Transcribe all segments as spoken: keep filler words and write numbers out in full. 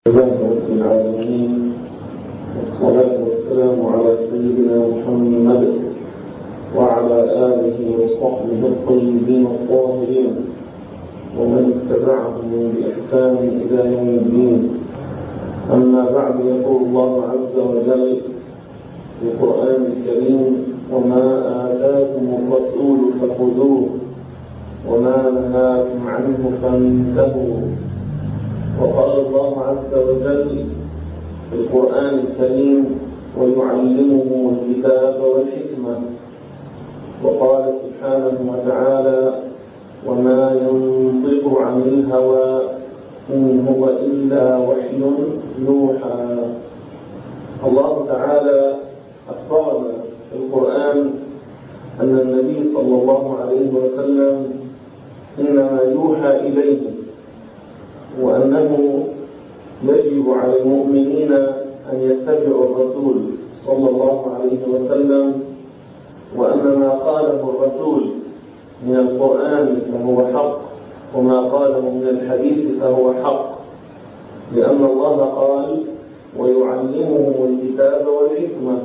لله رب العالمين، والصلاة والسلام على سيدنا محمد وعلى آله وصحبه الطيبين الطاهرين ومن اتبعهم بإحسان إلى يوم الدين. أما بعد، يقول الله عز وجل في القرآن الكريم: وما آتاكم الرسول فخذوه وما نهاكم عنه فانتهوا. وقال الله عز وجل في القرآن الكريم: ويعلمه الكتاب والحكمة. وقال سبحانه وتعالى: وما ينطق عن الهوى إن هو إلا وحي يوحى. الله تعالى أخبرنا في القرآن أن النبي صلى الله عليه وسلم إنما يوحى إليه، وأنه يجب على المؤمنين أن يتبعوا الرسول صلى الله عليه وسلم، وأن ما قاله الرسول من القرآن فهو حق، وما قاله من الحديث فهو حق، لأن الله قال: ويعلمه الكتاب والحكمة.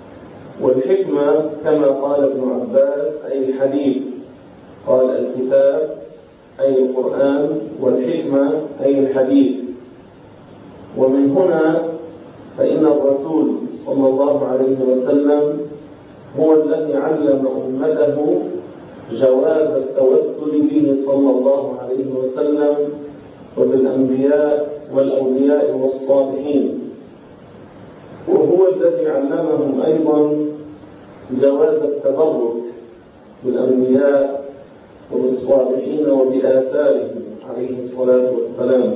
والحكمة كما قال ابن عباس أي الحديث، قال الكتاب أي القرآن، والحكمة أي الحديث. ومن هنا فإن الرسول صلى الله عليه وسلم هو الذي علم أمته جواز التوسل به صلى الله عليه وسلم وبالأنبياء والأولياء والصالحين، وهو الذي علمهم أيضا جواز التبرك بالأنبياء وبالصالحين وبآثارهم عليه الصلاة والسلام.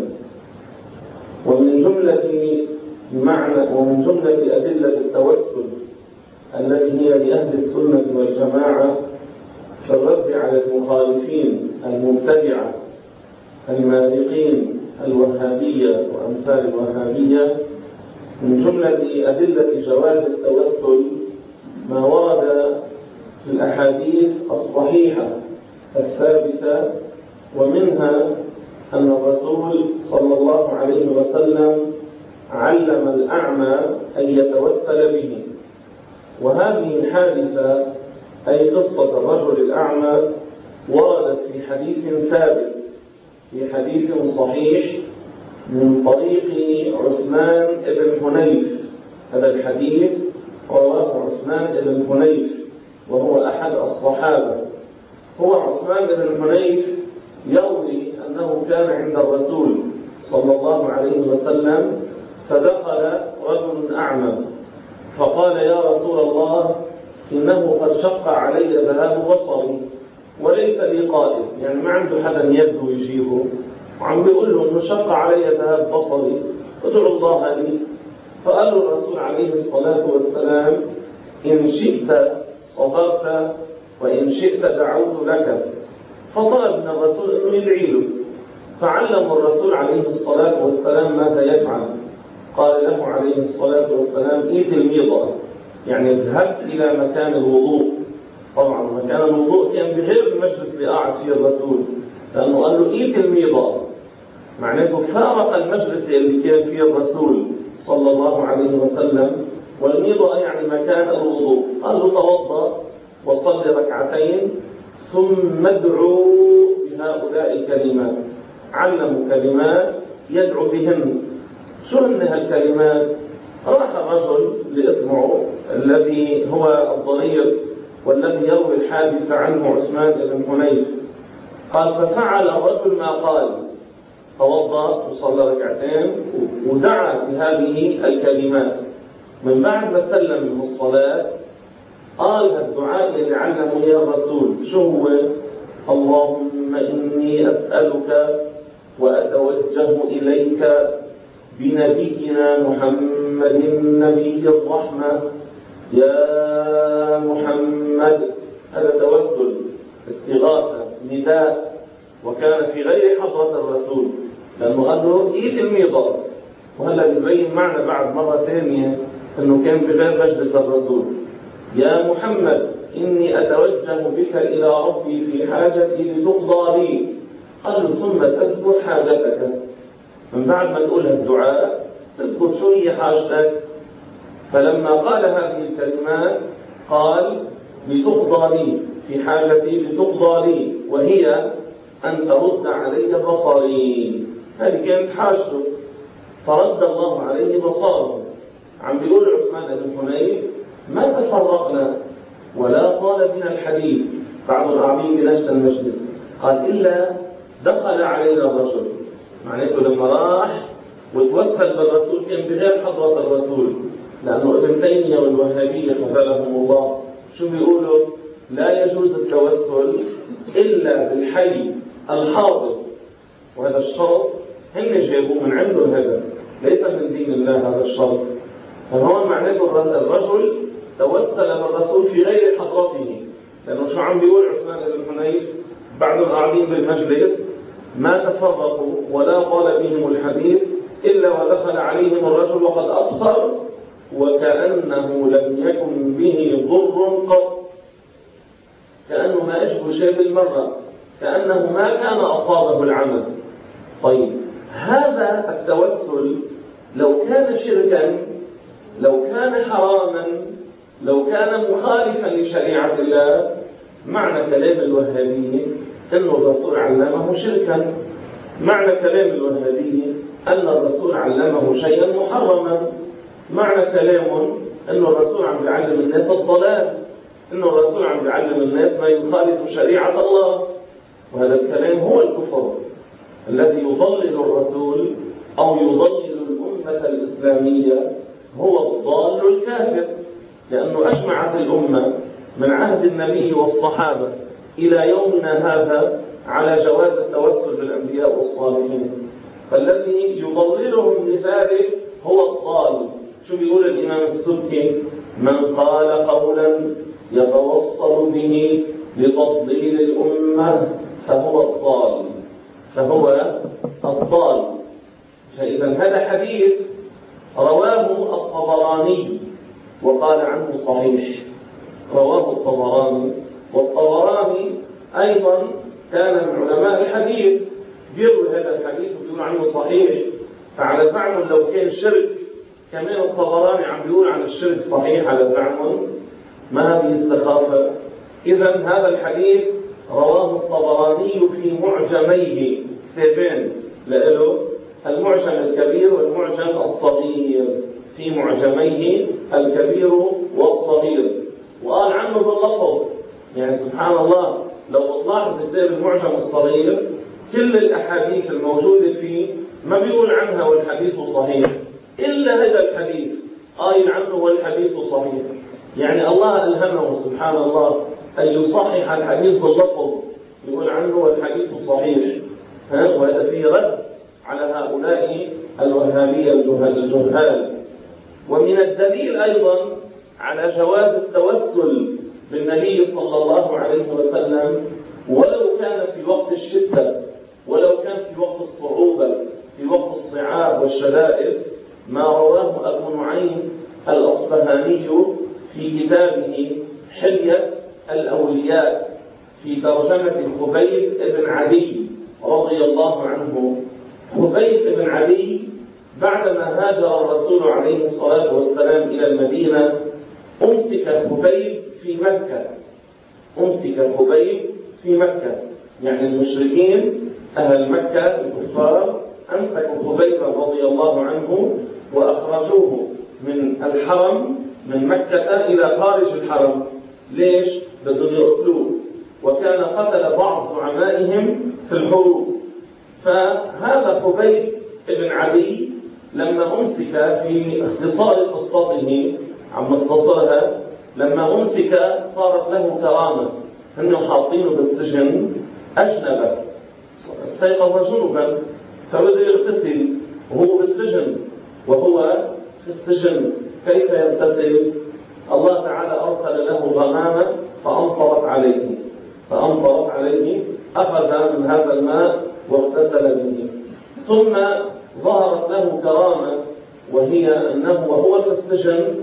ومن جملة معنى ومن جملة أدلة التوسل التي هي لأهل السنة والجماعة في الرد على المخالفين المبتدعة المارقين الوهابية وأمثال الوهابية، من جملة أدلة جواز التوسل ما ورد في الأحاديث الصحيحة الثابتة، ومنها أن الرسول صلى الله عليه وسلم علم الأعمى أن يتوسل به. وهذه الحادثة أي قصة الرجل الأعمى وردت في حديث ثابت، في حديث صحيح من طريق عثمان بن حنيف. هذا الحديث رواه عثمان بن حنيف وهو أحد الصحابة. هو عثمان بن حنيف يروي أنه كان عند الرسول صلى الله عليه وسلم فدخل رجل أعمى فقال: يا رسول الله، إنه قد شق علي ذهاب بصري وليس لي قائد، يعني ما عنده حدا يده يجيبه، وعم بيقول له إنه شق علي ذهاب بصري، ادعو الله لي. فقال له الرسول عليه الصلاة والسلام: إن شئت صبرت وإن شئت دعوت لك. فطلب من الرسول أنه يدعي له، فعلم الرسول عليه الصلاة والسلام ماذا يفعل. قال له عليه الصلاة والسلام: إيت الميضة، يعني اذهبت إلى مكان الوضوء. طبعا مكان الوضوء كان بغير المجلس اللي قاعد فيه الرسول، لأنه قال له إيت الميضة، معناته فارق المجلس اللي كان فيه الرسول صلى الله عليه وسلم، والميضة يعني مكان الوضوء. قال له: توضأ وصلي ركعتين ثم ادعو بهؤلاء الكلمات. علموا كلمات يدعو بهن. شو هن هالكلمات؟ راح الرجل لاسمه الذي هو الضرير والذي يروي الحادث عنه عثمان بن حنيف. قال: ففعل الرجل ما قال، توضأ وصلى ركعتين ودعا بهذه الكلمات. من بعد ما سلم من الصلاة قال الدعاء اللي علمه يا الرسول. شو هو؟ اللهم إني أسألك وأتوجه إليك بنبينا محمد نبي الرحمة يا محمد. هذا توسل، استغاثة، نداء، وكان في غير حضرة الرسول، لأنه قال له إيت الميضة. وهلا بيبين معنا بعد مرة ثانية أنه كان بغير مجلس الرسول. يا محمد إني أتوجه بك إلى ربي في حاجتي لتقضى لي. قال له: ثم تذكر حاجتك. من بعد ما تقول الدعاء تذكر شو هي حاجتك. فلما قال هذه الكلمات قال لتقضى لي، في حاجتي لتقضى لي، وهي أن ترد علي بصري. هذه كانت حاجته، فرد الله عليه بصره. عم بيقول عثمان بن حنيف ما تفرقنا ولا طال بنا الحديث بعض الأعمين بنفس المجلس، قال إلا دخل علينا الرجل. معناته لما راح وتوسل بالرسول كان بغير حضرة الرسول، لأنه ابن تيمية والوهابية قبلهم الله شو بيقولوا؟ لا يجوز التوسل إلا بالحي الحاضر، وهذا الشرط هم جابوه من عندهم، هذا ليس من دين الله هذا الشرط. فهون معناته الرجل توسل بالرسول في غير حضرته، لأنه شو عم بيقول عثمان بن حنيف بعد القاعدين بالمجلس ما تفرقوا ولا طال بهم الحديث إلا ودخل عليهم الرجل وقد أبصر وكأنه لم يكن به ضر قط، كأنه ما أشبه شيء بالمرة، كأنه ما كان أصابه العمل. طيب هذا التوسل لو كان شركا، لو كان حراما، لو كان مخالفا لشريعة الله، معنى كلام الوهابي أن الرسول علمه شركا، معنى كلام الوهابي أن الرسول علمه شيئا محرما، معنى كلامه أن الرسول عم بيعلم الناس الضلال، أن الرسول عم بيعلم الناس ما يخالف شريعة الله. وهذا الكلام هو الكفر الذي يضلل الرسول أو يضلل الأمة الإسلامية، هو الضال الكافر، لأنه أجمعت الأمة من عهد النبي والصحابة إلى يومنا هذا على جواز التوسل بالأنبياء والصالحين، فالذي يضللهم لذلك هو الضال. شو بيقول الإمام السبكي؟ من قال قولا يتوصل به لتضليل الأمة فهو الضال، فهو الضال. فإذا هذا حديث رواه الطبراني وقال عنه صحيح، رواه الطبراني، والطبراني أيضا كان من علماء الحديث، بيروي هذا الحديث وبيقول عنه صحيح. فعلى زعمهم لو كان شرك كمان الطبراني عم بيقول عن الشرك صحيح على زعمهم، ما هذه السخافة؟ إذا هذا الحديث رواه الطبراني في معجميه، كتابين لإله، المعجم الكبير والمعجم الصغير، في معجميه الكبير والصغير، وقال عنه باللفظ. يعني سبحان الله لو تلاحظ كتاب المعجم الصغير كل الأحاديث الموجودة فيه ما بيقول عنها والحديث صحيح، إلا هذا الحديث قايل عنه والحديث صحيح. يعني الله ألهمه سبحان الله أن يصحح الحديث باللفظ، يقول عنه والحديث صحيح. وهذا فيه رد على هؤلاء الوهابية الجهال. ومن الدليل أيضا على جواز التوسل بالنبي صلى الله عليه وسلم ولو كان في وقت الشدة، ولو كان في وقت الصعوبة، في وقت الصعاب والشدائد، ما رواه أبو نعيم الأصبهاني في كتابه حلية الأولياء في ترجمة خبيب بن عدي رضي الله عنه. خبيب بن عدي بعدما هاجر الرسول عليه الصلاة والسلام إلى المدينة أمسك خبيب في مكة، أمسك خبيب في مكة، يعني المشركين أهل مكة الكفار أمسكوا خبيبا رضي الله عنه وأخرجوه من الحرم من مكة إلى خارج الحرم. ليش؟ بدهم يقتلوه، وكان قتل بعض زعمائهم في الحروب. فهذا خبيب بن عدي لما أمسك، في اختصار قصته عم نختصرها، لما أمسك صارت له كرامة، أنه حاطينه بالسجن أجنبا، استيقظ جنبا فبدأ يغتسل وهو بالسجن، وهو في السجن كيف يغتسل؟ الله تعالى أرسل له غمامة فأمطرت عليه، فأمطرت عليه، أخذ من هذا الماء واغتسل به. ثم ظهرت له كرامة، وهي أنه وهو في السجن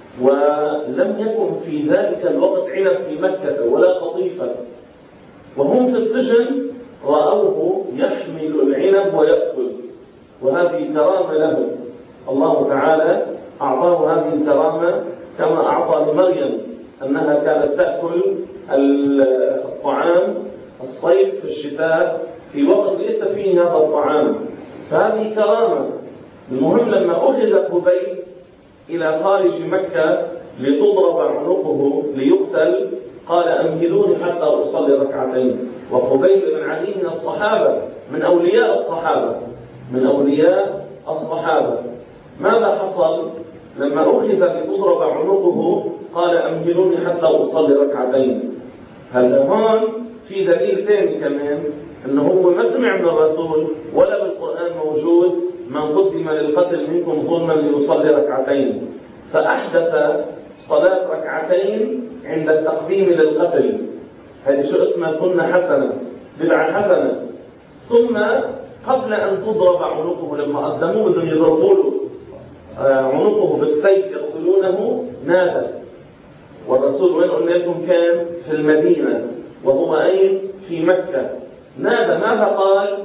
ولم يكن في ذلك الوقت عنب في مكة ولا قطيفة، وهم في السجن رأوه يحمل العنب ويأكل، وهذه كرامة له. الله تعالى أعطاه هذه الكرامة كما أعطى لمريم أنها كانت تأكل الطعام الصيف في الشتاء في وقت ليس فيه هذا الطعام، فهذه كرامة. المهم لما أخذ قبيل إلى خارج مكة لتضرب عنقه ليقتل قال أمهلوني حتى أصلي ركعتين. وقبيل بن عدي من الصحابة، من أولياء الصحابة، من أولياء الصحابة. ماذا حصل لما أخذ لتضرب عنقه؟ قال أمهلوني حتى أصلي ركعتين. هذا هون في دليل ثاني كمان، أنه هو ما سمع من الرسول ولا بالقرآن موجود من قدم للقتل منكم ظلما ليصلي ركعتين، فأحدث صلاة ركعتين عند التقديم للقتل. هذه شو اسمها؟ سنة حسنة، بدعة حسنة. ثم قبل أن تضرب عنقه لما قدموه بدهم يضربوا له عنقه بالسيف يقتلونه نادى. والرسول وين قلنا لكم كان؟ في المدينة، وهو أين؟ في مكة. نادى، ماذا قال؟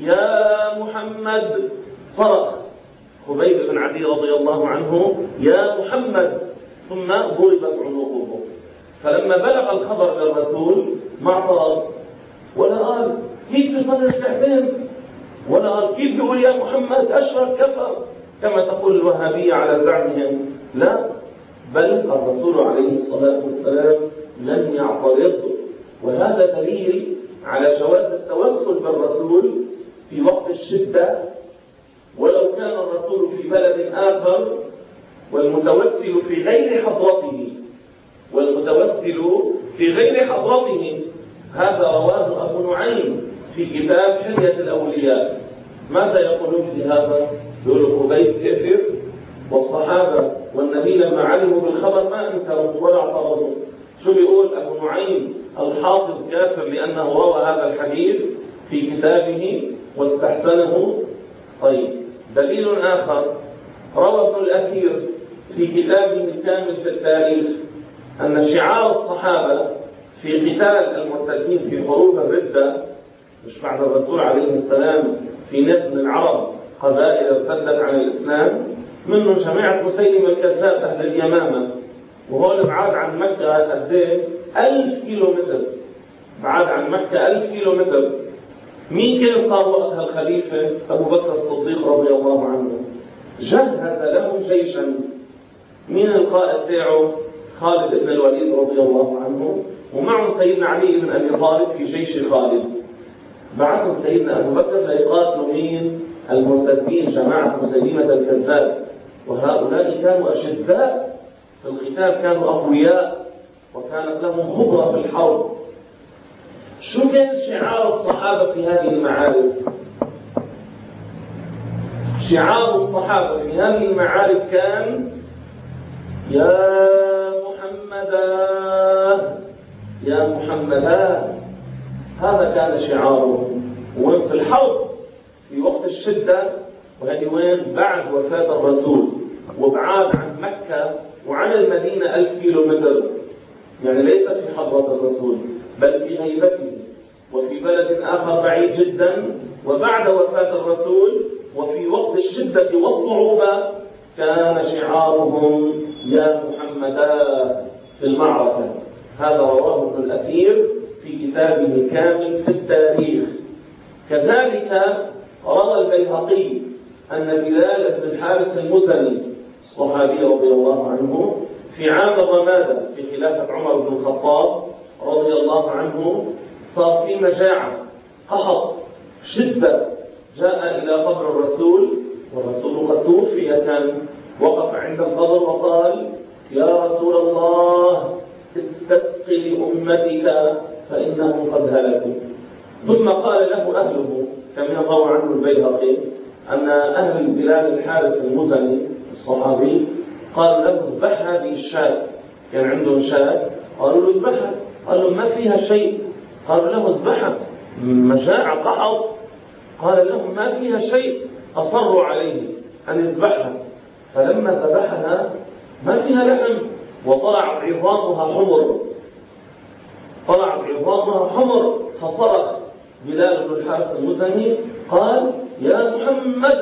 يا محمد. صرخ خبيب بن عدي رضي الله عنه يا محمد، ثم ضربت عنقه. فلما بلغ الخبر للرسول ما اعترض ولا قال كيف يصلي ركعتين، ولا قال كيف يقول يا محمد أشرك كفر كما تقول الوهابية على زعمهم. لا، بل الرسول عليه الصلاة والسلام لم يعترض. وهذا دليل على جواز التوسل بالرسول في وقت الشدة، ولو كان الرسول في بلد آخر والمتوسل في غير حضرته، والمتوسل في غير حضرته. هذا رواه أبو نعيم في كتاب حلية الأولياء. ماذا يقولون في هذا؟ يقولوا خبيب كافر، والصحابة والنبي لما علموا بالخبر ما انكروا ولا اعترضوا. شو بيقول أبو نعيم؟ الحافظ كافر لأنه روى هذا الحديث في كتابه واستحسنه. طيب، دليل آخر روى ابن الأثير في كتابه الكامل في التاريخ أن شعار الصحابة في قتال المرتدين في حروب الردة، مش بعد الرسول عليه السلام في ناس من العرب قبائل ارتدت عن الإسلام، منهم جماعة مسيلمة الكذاب أهل اليمامة، وهو بعاد عن مكة قد ايه؟ ألف كيلو متر. بعاد عن مكة ألف كيلو متر. مين كان صار وقتها الخليفة؟ أبو بكر الصديق رضي الله عنه. جهز لهم جيشا. مين القائد تاعه؟ خالد بن الوليد رضي الله عنه، ومعه سيدنا علي بن أبي طالب في جيش خالد. بعثهم سيدنا أبو بكر ليقاتلوا مين؟ المرتدين، جماعة مسيلمة الكذاب. وهؤلاء كانوا أشداء في القتال، كانوا أقوياء وكانت لهم خبرة في الحرب. شو كان شعار الصحابة في هذه المعارك؟ شعار الصحابة في هذه المعارك كان يا محمدا يا محمدا. هذا كان شعارهم. وين؟ في الحرب في وقت الشدة. وهذه وين؟ بعد وفاة الرسول، وبعاد عن مكة وعن المدينة ألف كيلو متر، يعني ليس في حضرة الرسول بل في غيبته، وفي بلد آخر بعيد جدا، وبعد وفاة الرسول وفي وقت الشدة والصعوبة كان شعارهم يا محمدا في المعركة. هذا رواه ابن الأثير في كتابه الكامل في التاريخ. كذلك روى البيهقي أن بلال بن الحارث المزني الصحابي رضي الله عنه في عام الرمادة في خلافة عمر بن الخطاب رضي الله عنه صار في مجاعة، قحط، شدة، جاء إلى قبر الرسول والرسول قد توفي، كان وقف عند القبر وقال يا رسول الله استسق لأمتك فإنهم قد هلكوا. ثم قال له أهله كما روى عنه البيهقي أن أهل بلال الحارث المزني الصحابي قال له اذبح هذه الشاة، كان عندهم شاة، قالوا له اذبحها، قال له ما فيها شيء، قالوا له اذبحها، مجاعة قحط، قال لهم ما فيها شيء، أصروا عليه أن يذبحها. فلما ذبحها ما فيها لحم، وطلع عظامها حمر، طلع عظامها حمر. فصرخ بلال بن الحارث المزني قال يا محمد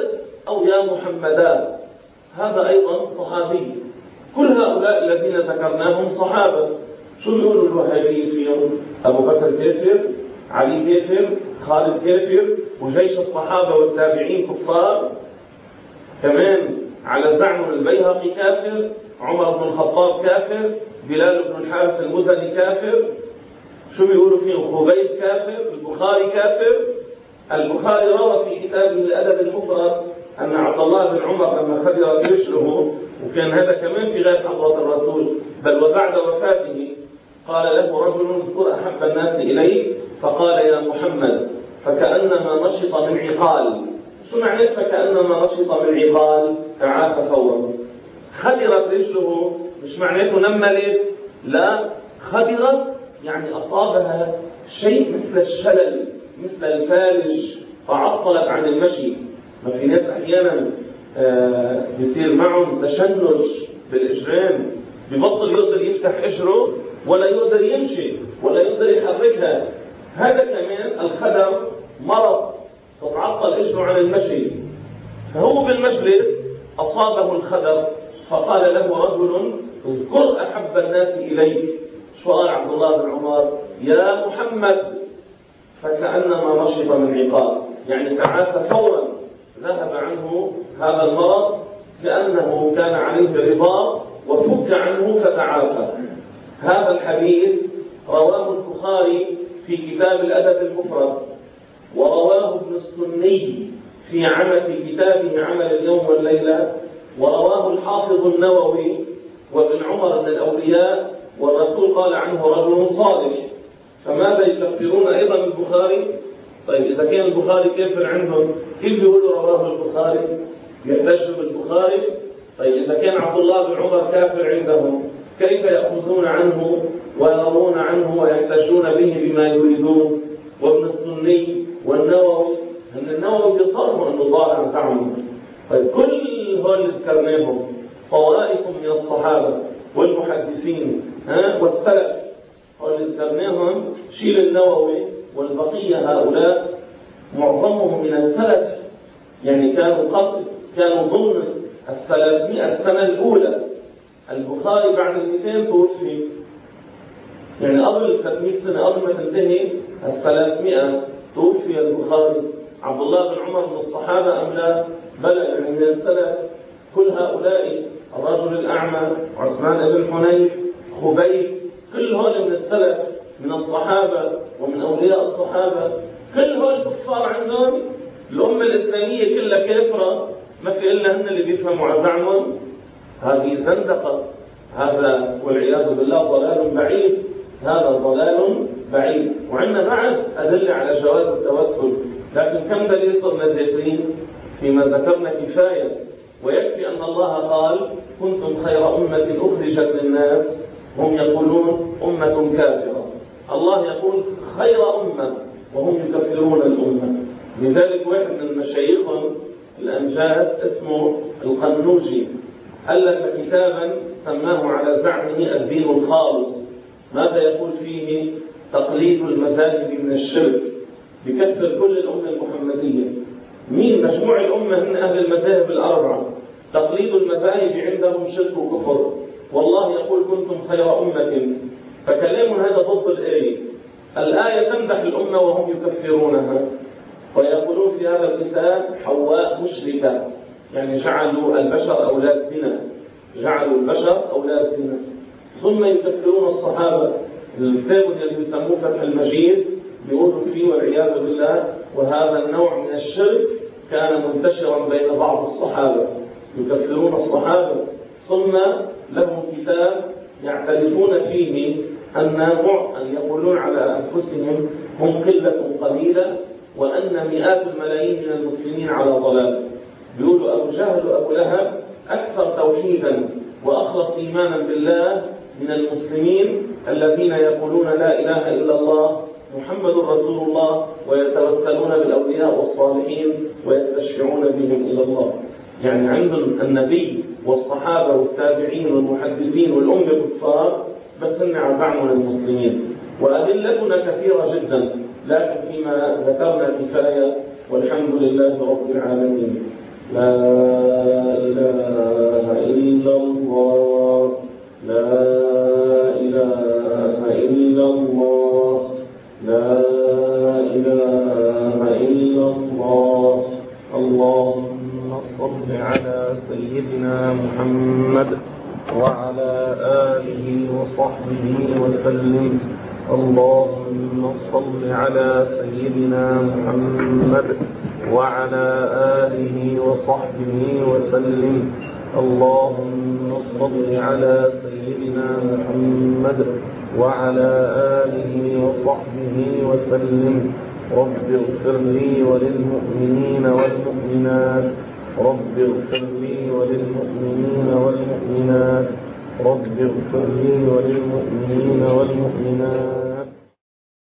أو يا محمدا، هذا أيضا صحابي. كل هؤلاء الذين ذكرناهم صحابة. شو بيقولوا الوهابيين فيهم؟ أبو بكر كافر، علي كافر، خالد كافر، وجيش الصحابة والتابعين كفار. كمان على زعم البيهقي كافر، عمر بن الخطاب كافر، بلال بن الحارث المزني كافر. شو بيقولوا فيهم؟ خبيب كافر، البخاري كافر. البخاري روى في كتابه الأدب المفرد أن عبد الله بن عمر لما خدرت رجله، وكان هذا كمان في غير حضرة الرسول بل وبعد وفاته، قال له رجل اذكر أحب الناس إليه فقال يا محمد فكأنما نشط من عقال. شو معنى فكأنما نشط من عقال؟ تعافى فورا. خدرت رجله مش معناته نملت، لا، خدرت يعني أصابها شيء مثل الشلل مثل الفالج فعطلت عن المشي. ما في ناس أحيانا آه بيصير معهم تشنج بالإجرام، ببطل يقدر يفتح إجره ولا يقدر يمشي ولا يقدر يحركها. هذا كمان الخدر مرض، تتعطل إجره عن المشي. فهو بالمجلس أصابه الخدر فقال له رجل اذكر أحب الناس إليك. شو قال عبد الله بن عمر؟ يا محمد فكأنما نشط من عقال، يعني تعافى فورا، ذهب عنه هذا المرض كأنه كان عليه رضا وفك عنه فتعافى. هذا الحديث رواه البخاري في كتاب الأدب المفرد، ورواه ابن السني في عمل في كتابه عمل اليوم والليلة، ورواه الحافظ النووي وابن عمر من الأولياء، والرسول قال عنه رجل صالح. فماذا يكفرون أيضا البخاري؟ طيب إذا كان البخاري كافر عندهم كيف بيقولوا رواه البخاري؟ يحتجوا بالبخاري. طيب إذا كان عبد الله بن عمر كافر عندهم كيف يأخذون عنه ويرون عنه ويحتجون به بما يريدون؟ وابن السني والنووي، أن النووي بيصرفوا أنه ضال عن تعمد. طيب كل هؤلاء اللي ذكرناهم طوائف من الصحابة والمحدثين ها والسلف، واللي ذكرناهم شيل النووي والبقية هؤلاء معظمهم من السلف، يعني كانوا قبل كانوا ضمن الثلاثمائة سنة الأولى. البخاري بعد المئتين توفي، يعني قبل ثلاثمائة سنة قبل ما تنتهي الثلاثمائة توفي البخاري. عبد الله بن عمر من الصحابة أم لا؟ بلى، يعني من السلف. كل هؤلاء، الرجل الأعمى، عثمان بن حنيف، خبيب، كل هؤلاء من السلف من الصحابة ومن أولياء الصحابة. كل هؤلاء الكفار عندهم الأمة الإسلامية كلها كافرة، ما في إلا هن اللي بيفهموا على زعمهم. هذه زندقة، هذا والعياذ بالله ضلال بعيد، هذا ضلال بعيد. وعندنا بعد أدلة على جواز التوسل، لكن كم دليل صرنا ذاكرين؟ فيما ذكرنا كفاية، ويكفي أن الله قال كنتم خير أمة أخرجت للناس، هم يقولون أمة كافرة. الله يقول خير أمة وهم يكفرون الأمة. لذلك واحد من مشايخهم الأنجاز اسمه القنوجي ألف كتابا سماه على زعمه الدين الخالص. ماذا يقول فيه؟ تقليد المذاهب من الشرك، بكسر كل الأمة المحمدية. مين مجموع الأمة؟ من أهل المذاهب الأربعة. تقليد المذاهب عندهم شرك وكفر، والله يقول كنتم خير أمة. فكلام هذا ضد الآية. الآية تمدح الأمة وهم يكفرونها، ويقولون في هذا الكتاب حواء مشركة، يعني جعلوا البشر أولاد زنا، جعلوا البشر أولاد زنا. ثم يكفرون الصحابة. الكتاب الذي يسموه فتح المجيد بيقولوا فيه والعياذ بالله، وهذا النوع من الشرك كان منتشرا بين بعض الصحابة، يكفرون الصحابة. ثم لهم كتاب يعترفون فيه أن أن يقولون على أنفسهم هم قلة قليلة، وأن مئات الملايين من المسلمين على ضلال. بيقولوا أبو جهل وأبو لهب أكثر توحيدا وأخلص إيمانا بالله من المسلمين الذين يقولون لا إله إلا الله محمد رسول الله، ويتوسلون بالأولياء والصالحين ويستشفعون بهم إلى الله. يعني عندهم النبي والصحابة والتابعين والمحدثين والأمة كفار، بس هن عزعموا للمسلمين. وأدلتنا كثيرة جدا، لكن فيما ذكرنا كفاية، والحمد لله رب العالمين. لا إله إلا الله لا إله إلا الله لا إله إلا الله. اللهم صل على سيدنا محمد وعلى آله وصحبه وسلم. اللهم صل على سيدنا محمد وعلى آله وصحبه وسلم. اللهم صل على سيدنا محمد وعلى آله وصحبه وسلم. رب اغفر لي وللمؤمنين والمؤمنات رب اغفر لي وللمؤمنين والمؤمنات رب اغفر لي وللمؤمنين والمؤمنات